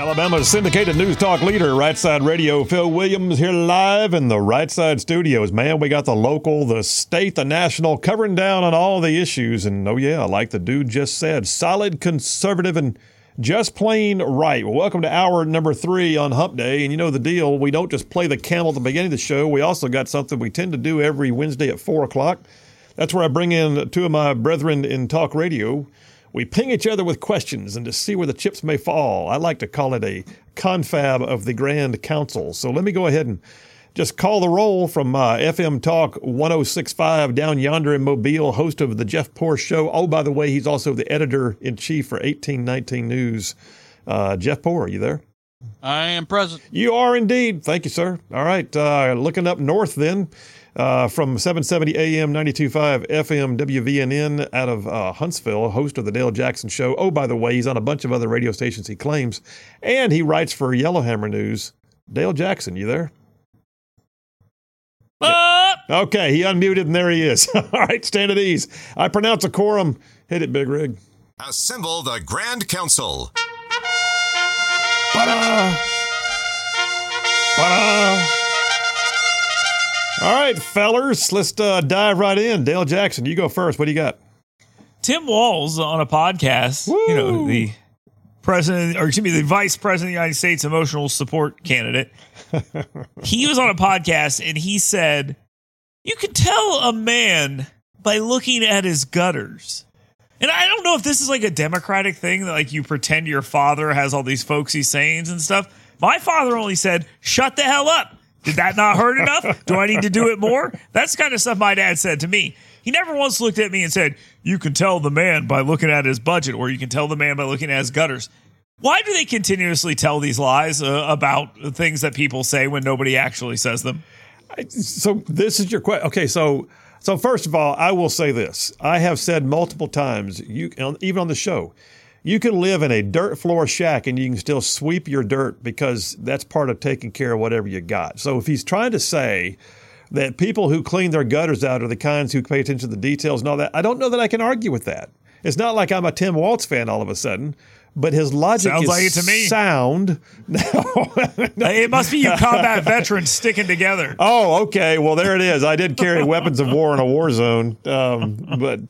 Alabama's syndicated news talk leader, Right Side Radio. Phil Williams here live in the Right Side studios. Man, we got the local, the state, the national, covering down on all the issues. And oh yeah, like the dude just said, solid, conservative, and just plain right. Well, welcome to hour number 3 on Hump Day. And you know the deal. We don't just play the camel at the beginning of the show. We also got something we tend to do every Wednesday at 4 o'clock. That's where I bring in two of my brethren in talk radio. We ping each other with questions and to see where the chips may fall. I like to call it a confab of the Grand Council. So let me go ahead and just call the roll from FM Talk 1065 down yonder in Mobile, host of the Jeff Poor Show. Oh, by the way, he's also the editor-in-chief for 1819 News. Jeff Poor, are you there? I am present. You are indeed. Thank you, sir. All right, looking up north then. From 770 AM, 92.5 FM, WVNN out of Huntsville, host of the Dale Jackson Show. Oh, by the way, he's on a bunch of other radio stations, he claims, and he writes for Yellowhammer News. Dale Jackson, you there? Okay, he unmuted and there he is. All right, stand at ease. I pronounce a quorum. Hit it, Big Rig. Assemble the Grand Council. All right, fellers, let's dive right in. Dale Jackson, you go first. What do you got? Tim Walz on a podcast, Woo! you know, the vice president of the United States emotional support candidate. He was on a podcast and he said, you can tell a man by looking at his gutters. And I don't know if this is like a Democratic thing that like you pretend your father has all these folksy sayings and stuff. My father only said, shut the hell up. Did that not hurt enough? Do I need to do it more? That's the kind of stuff my dad said to me. He never once looked at me and said, you can tell the man by looking at his budget, or you can tell the man by looking at his gutters. Why do they continuously tell these lies about things that people say when nobody actually says them? So this is your question. Okay, so first of all, I will say this. I have said multiple times, even on the show, you can live in a dirt floor shack and you can still sweep your dirt because that's part of taking care of whatever you got. So if he's trying to say that people who clean their gutters out are the kinds who pay attention to the details and all that, I don't know that I can argue with that. It's not like I'm a Tim Walz fan all of a sudden, but his logic sounds is like it to me. Sound. No. It must be you combat veterans sticking together. Oh, okay. Well, there it is. I did carry weapons of war in a war zone. But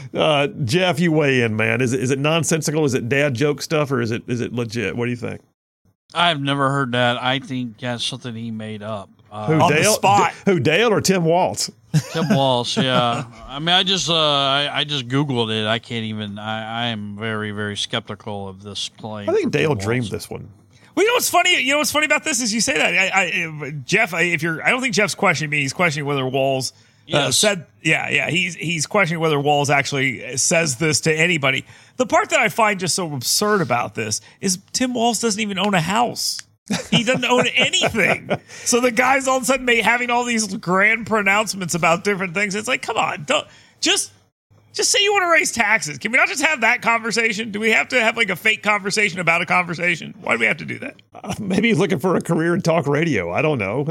Jeff, you weigh in, man. Is it nonsensical? Is it dad joke stuff, or is it legit? What do you think? I've never heard that. I think that's something he made up. Who, on Dale? the spot. Who, Dale or Tim Walz? Tim Walz, yeah. I mean, I just Googled it. I can't even. I am very, very skeptical of this claim. I think Dale dreamed this one. Well, you know what's funny? You know what's funny about this is you say that. Jeff, I don't think Jeff's questioning me. He's questioning whether Walz said. Yeah. He's questioning whether Walz actually says this to anybody. The part that I find just so absurd about this is Tim Walz doesn't even own a house. He doesn't own anything. So the guy's all of a sudden having all these grand pronouncements about different things. It's like, come on, don't just say you want to raise taxes. Can we not just have that conversation? Do we have to have like a fake conversation about a conversation? Why do we have to do that? Maybe he's looking for a career in talk radio. I don't know.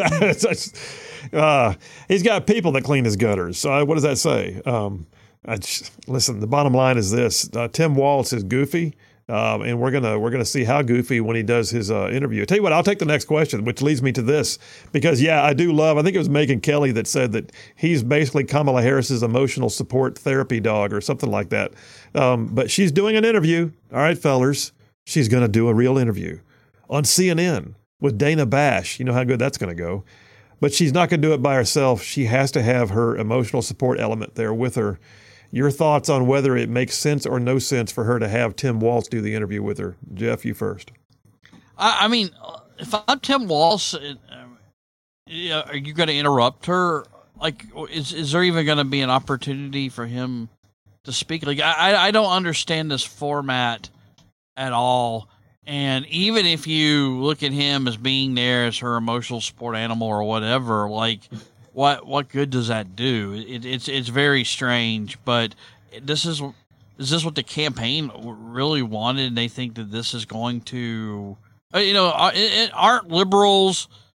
He's got people that clean his gutters. So what does that say? Listen, the bottom line is this. Tim Walz is goofy. And we're gonna see how goofy when he does his interview. I tell you what, I'll take the next question, which leads me to this, because I do love. I think it was Megyn Kelly that said that he's basically Kamala Harris's emotional support therapy dog or something like that. But she's doing an interview. All right, fellers, she's gonna do a real interview on CNN with Dana Bash. You know how good that's gonna go. But she's not gonna do it by herself. She has to have her emotional support element there with her. Your thoughts on whether it makes sense or no sense for her to have Tim Walz do the interview with her. Jeff, you first. I mean, if I'm Tim Walz, are you going to interrupt her? Like, is there even going to be an opportunity for him to speak? Like, I don't understand this format at all. And even if you look at him as being there as her emotional support animal or whatever, like, what good does that do? It's very strange, but is this what the campaign really wanted? And they think that this is going to, aren't liberals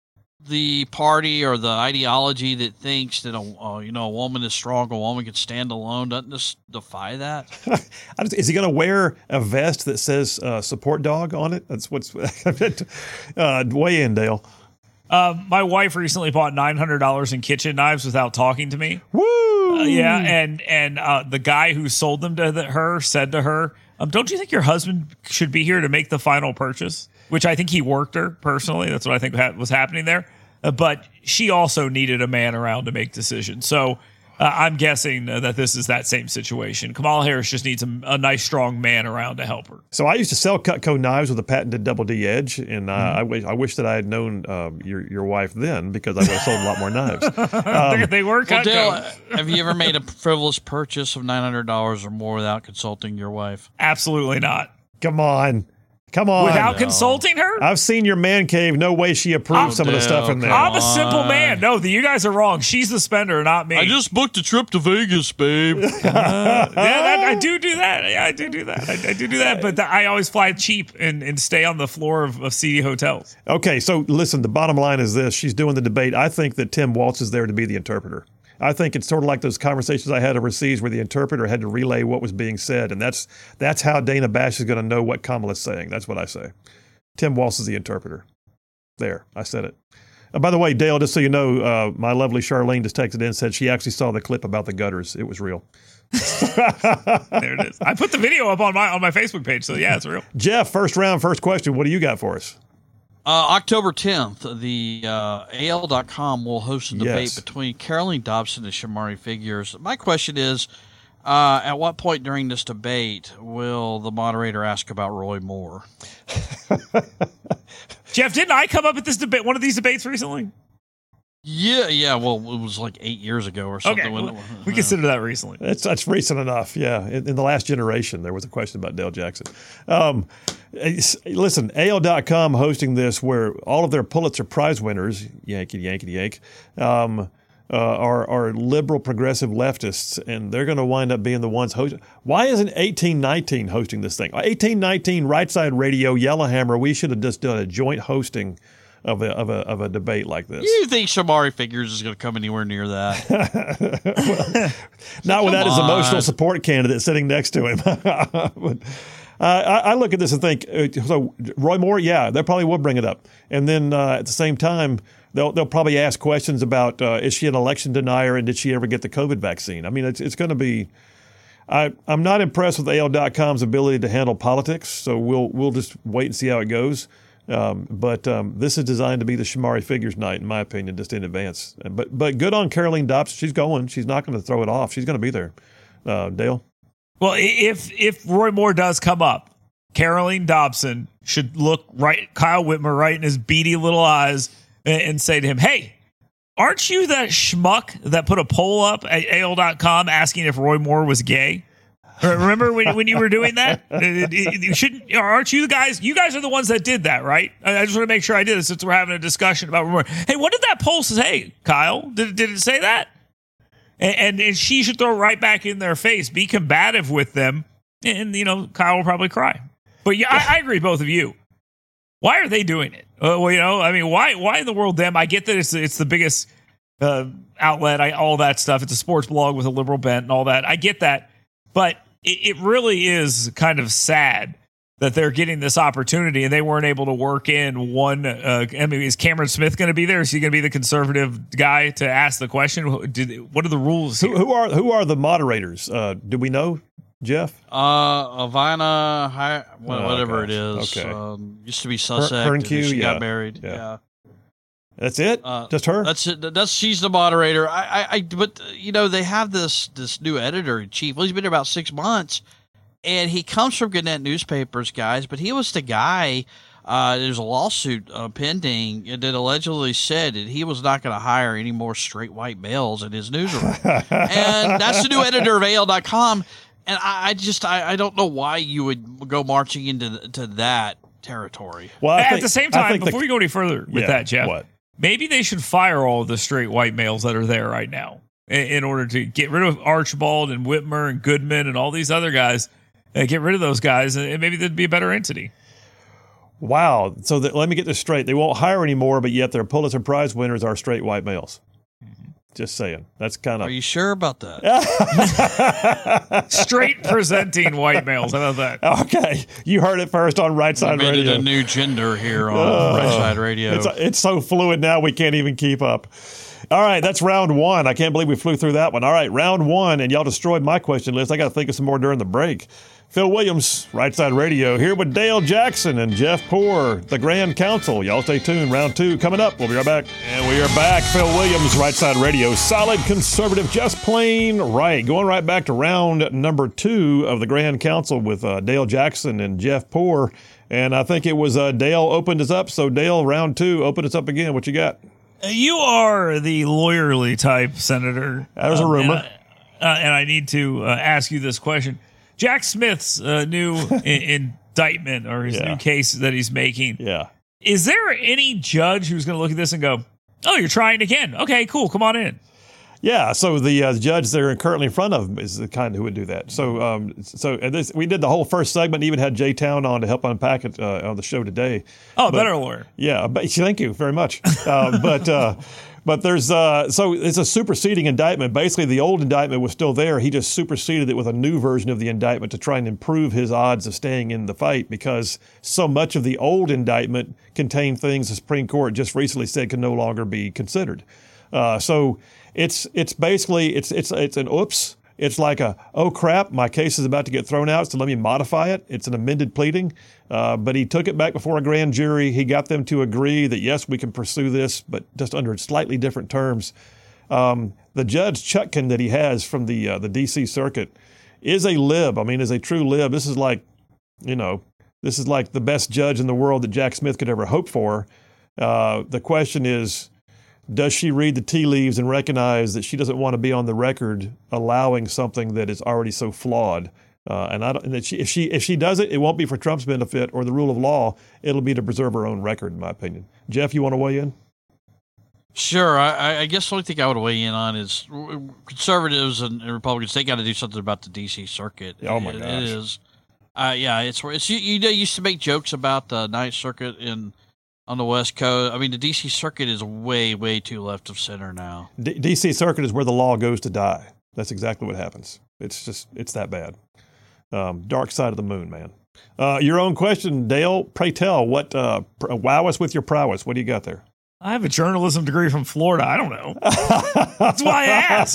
the party or the ideology that thinks that a woman is strong, a woman can stand alone, doesn't this defy that? Is he going to wear a vest that says "support dog" on it? That's what's weigh in, Dale. My wife recently bought $900 in kitchen knives without talking to me. Woo! Yeah, and the guy who sold them to her said to her, "Don't you think your husband should be here to make the final purchase?" Which I think he worked her personally. That's what I think was happening there. But she also needed a man around to make decisions. So I'm guessing that this is that same situation. Kamala Harris just needs a nice, strong man around to help her. So I used to sell Cutco knives with a patented double D edge, and I wish that I had known your wife then, because I would have sold a lot more knives. They were Cutco. Dale, have you ever made a frivolous purchase of $900 or more without consulting your wife? Absolutely not. Come on. Without consulting her? I've seen your man cave. No way she approved some of the stuff in there. I'm a simple man. No, you guys are wrong. She's the spender, not me. I just booked a trip to Vegas, babe. I do that. Yeah, I do do that. I do do that, but I always fly cheap and stay on the floor of seedy hotels. Okay, so listen, the bottom line is this. She's doing the debate. I think that Tim Walz is there to be the interpreter. I think it's sort of like those conversations I had overseas where the interpreter had to relay what was being said, and that's how Dana Bash is going to know what Kamala's saying. That's what I say. Tim Walz is the interpreter. There, I said it. By the way, Dale, just so you know, my lovely Charlene just texted in and said she actually saw the clip about the gutters. It was real. There it is. I put the video up on my Facebook page, so yeah, it's real. Jeff, first round, first question. What do you got for us? October 10th, the AL.com will host a debate between Caroline Dobson and Shamari Figures. My question is, at what point during this debate will the moderator ask about Roy Moore? Jeff, didn't I come up with this debate, one of these debates recently? Yeah. Well, it was like 8 years ago or something. Okay, we consider that recently. That's recent enough. Yeah, in the last generation, there was a question about Dale Jackson. Listen, AL.com hosting this, where all of their Pulitzer Prize winners, yank, are liberal progressive leftists, and they're going to wind up being the ones hosting. Why isn't 1819 hosting this thing? 1819, Right Side Radio, Yellowhammer. We should have just done a joint hosting of a debate like this. You think Shamari Figures is going to come anywhere near that? Well, not without his emotional support candidate sitting next to him. But, I look at this and think, so Roy Moore, yeah, they probably will bring it up. And then at the same time, they'll probably ask questions about, is she an election denier and did she ever get the COVID vaccine? I mean, it's going to be, I'm not impressed with AL.com's ability to handle politics, so we'll just wait and see how it goes. But this is designed to be the Shamari Figures night, in my opinion, just in advance. But good on Caroline Dobson. She's going. She's not going to throw it off. She's going to be there. Dale? Well, if Roy Moore does come up, Caroline Dobson should look Kyle Whitmer right in his beady little eyes and say to him, "Hey, aren't you that schmuck that put a poll up at AL.com asking if Roy Moore was gay? Remember when you were doing that? You shouldn't. Aren't you guys? You guys are the ones that did that, right? I just want to make sure I did it since we're having a discussion about Roy Moore. Hey, what did that poll say? Kyle, did it say that? And she should throw it right back in their face, be combative with them, and Kyle will probably cry. But yeah, I agree, both of you. Why are they doing it? Why in the world them? I get that it's the biggest outlet, all that stuff. It's a sports blog with a liberal bent and all that. I get that, but it really is kind of sad that they're getting this opportunity and they weren't able to work in one. Is Cameron Smith going to be there? Is he going to be the conservative guy to ask the question? What are the rules here? Who are the moderators? Do we know, Jeff? Ivana, whatever it is. Okay. Used to be Sussex. Her and Q, she got married. Yeah. That's it? Just her? That's it. She's the moderator. But they have this new editor in chief. Well, he's been there about 6 months. And he comes from Gannett Newspapers, guys, but he was the guy, there's a lawsuit pending that allegedly said that he was not going to hire any more straight white males in his newsroom. And that's the new editor of AL.com. And I don't know why you would go marching into that territory. Well, at the same time, before we go any further with that, Jeff, maybe they should fire all of the straight white males that are there right now in order to get rid of Archibald and Whitmer and Goodman and all these other guys. Get rid of those guys, and maybe there'd be a better entity. Wow. So let me get this straight. They won't hire anymore, but yet their Pulitzer Prize winners are straight white males. Just saying. That's kind of. Are you sure about that? Straight presenting white males. How about that? Okay. You heard it first on Right Side made Radio. it a new gender here on Right Side Radio. It's so fluid now we can't even keep up. All right, that's round one. I can't believe we flew through that one. All right, round one, and y'all destroyed my question list. I got to think of some more during the break. Phil Williams, Right Side Radio, here with Dale Jackson and Jeff Poor, the Grand Council. Y'all stay tuned. Round two coming up. We'll be right back. And we are back. Phil Williams, Right Side Radio. Solid conservative, just plain right. Going right back to round number two of the Grand Council with Dale Jackson and Jeff Poor. And I think it was Dale opened us up. So, Dale, round two, open us up again. What you got? You are the lawyerly type, Senator. That was a rumor. And I need to ask you this question. Jack Smith's new indictment or his new case that he's making. Yeah. Is there any judge who's going to look at this and go, oh, you're trying again? Okay, cool. Come on in. Yeah, so the judge they're currently in front of is the kind who would do that. So, we did the whole first segment. Even had Jay Town on to help unpack it on the show today. Oh, better lawyer. Yeah, thank you very much. But there's so it's a superseding indictment. Basically, the old indictment was still there. He just superseded it with a new version of the indictment to try and improve his odds of staying in the fight because so much of the old indictment contained things the Supreme Court just recently said can no longer be considered. So it's basically it's an oops. It's like oh crap, my case is about to get thrown out, so let me modify it. It's an amended pleading. But he took it back before a grand jury. He got them to agree that, yes, we can pursue this, but just under slightly different terms. The Judge Chutkan that he has from the D.C. Circuit is a lib. I mean, is a true lib. This is like the best judge in the world that Jack Smith could ever hope for. The question is, does she read the tea leaves and recognize that she doesn't want to be on the record allowing something that is already so flawed? If she does it, it won't be for Trump's benefit or the rule of law. It'll be to preserve her own record, in my opinion. Jeff, you want to weigh in? Sure. I guess the only thing I would weigh in on is conservatives and Republicans. They got to do something about the D.C. Circuit. Oh my gosh! It is. It's you used to make jokes about the Ninth Circuit on the West Coast. I mean, the D.C. Circuit is way, way too left of center now. D.C. Circuit is where the law goes to die. That's exactly what happens. It's that bad. Dark side of the moon, man. Your own question, Dale. Pray tell, wow us with your prowess. What do you got there? I have a journalism degree from Florida. I don't know. That's why I asked.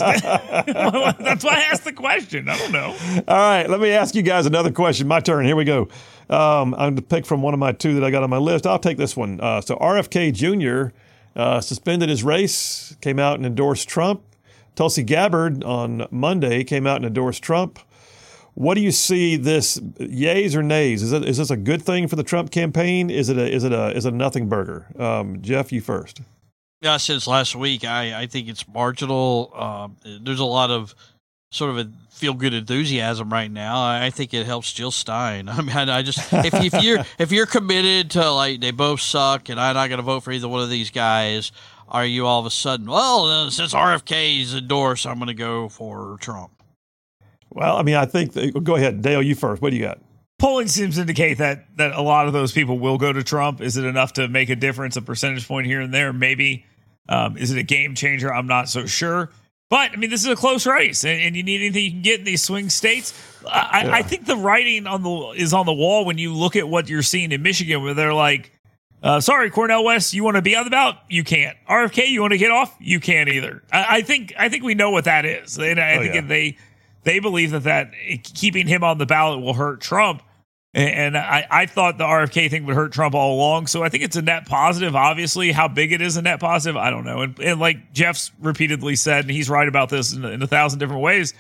That's why I asked the question. I don't know. All right, let me ask you guys another question. My turn. Here we go. I'm going to pick from one of my two that I got on my list. I'll take this one. So RFK Jr. Suspended his race, came out and endorsed Trump. Tulsi Gabbard on Monday came out and endorsed Trump. What do you see this yays or nays? Is this a good thing for the Trump campaign? Is it a nothing burger? Jeff, you first. Yeah, since last week, I think it's marginal. There's a lot of sort of a feel good enthusiasm right now. I think it helps Jill Stein. I mean, I just if you're committed to like they both suck and I'm not going to vote for either one of these guys, are you all of a sudden, well, since RFK's endorsed, I'm going to go for Trump? Well, I mean, I think go ahead, Dale. You first. What do you got? Polling seems to indicate that a lot of those people will go to Trump. Is it enough to make a difference, a percentage point here and there? Maybe. Is it a game changer? I'm not so sure. But, I mean, this is a close race, and you need anything you can get in these swing states. I think the writing is on the wall when you look at what you're seeing in Michigan, where they're like, sorry, Cornel West, you want to be on the ballot? You can't. RFK, you want to get off? You can't either. I think we know what that is. And I think they believe that keeping him on the ballot will hurt Trump. And I thought the RFK thing would hurt Trump all along. So I think it's a net positive. Obviously, how big it is a net positive, I don't know. And like Jeff's repeatedly said, and he's right about this in 1,000 different ways,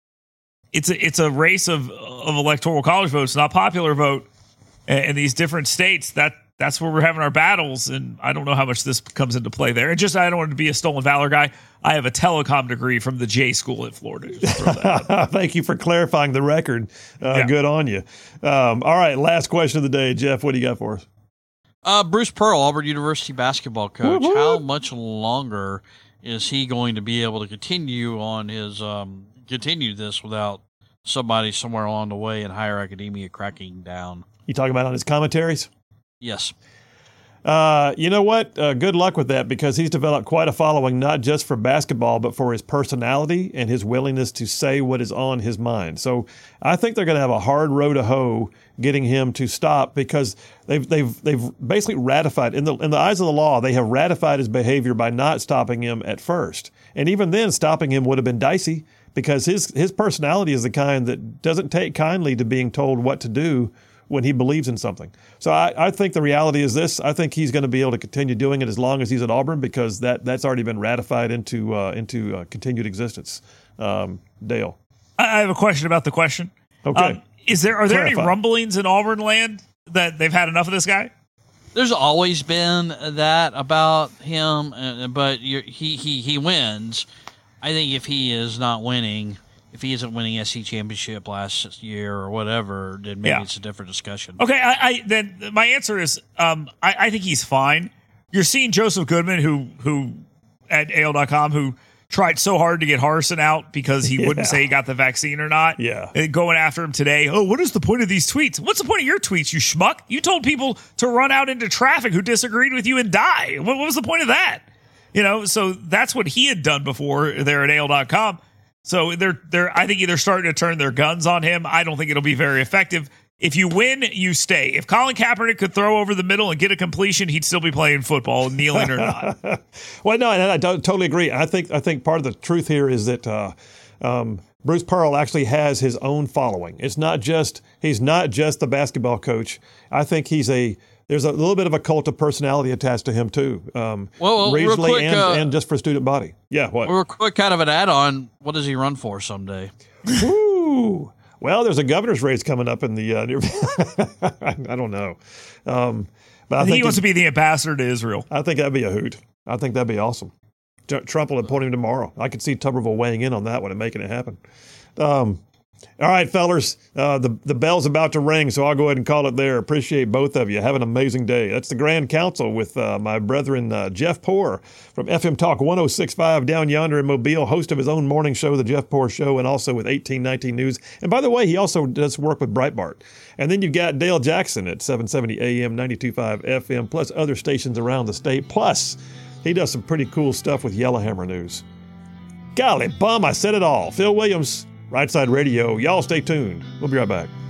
it's a race of electoral college votes, not popular vote. And these different states, that's where we're having our battles. And I don't know how much this comes into play there. And just, I don't want to be a stolen valor guy. I have a telecom degree from the J School at Florida. Just throw that out. Thank you for clarifying the record. Good on you. All right, last question of the day. Jeff, what do you got for us? Bruce Pearl, Auburn University basketball coach. Woo-hoo. How much longer is he going to be able to continue on his continue this without somebody somewhere along the way in higher academia cracking down? You talking about on his commentaries? Yes. You know what? Good luck with that, because he's developed quite a following, not just for basketball, but for his personality and his willingness to say what is on his mind. So I think they're going to have a hard row to hoe getting him to stop, because they've basically ratified in the eyes of the law. They have ratified his behavior by not stopping him at first, and even then, stopping him would have been dicey, because his personality is the kind that doesn't take kindly to being told what to do when he believes in something. So I think the reality is this. I think he's going to be able to continue doing it as long as he's at Auburn, because that's already been ratified into continued existence. Dale. I have a question about the question. Okay. Are there any Clarify. rumblings in Auburn land that they've had enough of this guy? There's always been that about him, but he wins. I think if he is not winning, if he isn't winning SC championship last year or whatever, then maybe it's a different discussion. Okay, then my answer is I think he's fine. You're seeing Joseph Goodman, who at AL.com, who tried so hard to get Harsin out because he wouldn't say he got the vaccine or not. Yeah. And going after him today. Oh, what is the point of these tweets? What's the point of your tweets, you schmuck? You told people to run out into traffic who disagreed with you and die. What was the point of that? So that's what he had done before there at AL.com. So I think they're starting to turn their guns on him. I don't think it'll be very effective. If you win, you stay. If Colin Kaepernick could throw over the middle and get a completion, he'd still be playing football, kneeling or not. Well, no, and I totally agree. I think part of the truth here is that Bruce Pearl actually has his own following. He's not just the basketball coach. I think there's a little bit of a cult of personality attached to him too. Real quick, and just for student body. Yeah, what? Real quick, kind of an add-on. What does he run for someday? Ooh. Well, there's a governor's race coming up in the. I don't know, but I think he wants to be the ambassador to Israel. I think that'd be a hoot. I think that'd be awesome. Trump will appoint him tomorrow. I could see Tuberville weighing in on that one and making it happen. All right, fellers, the bell's about to ring, so I'll go ahead and call it there. Appreciate both of you. Have an amazing day. That's the Grand Council with my brethren, Jeff Poor from FM Talk 106.5 down yonder in Mobile, host of his own morning show, The Jeff Poor Show, and also with 1819 News. And by the way, he also does work with Breitbart. And then you've got Dale Jackson at 770 AM, 92.5 FM, plus other stations around the state. Plus, he does some pretty cool stuff with Yellowhammer News. Golly bum, I said it all. Phil Williams, Right Side Radio. Y'all stay tuned. We'll be right back.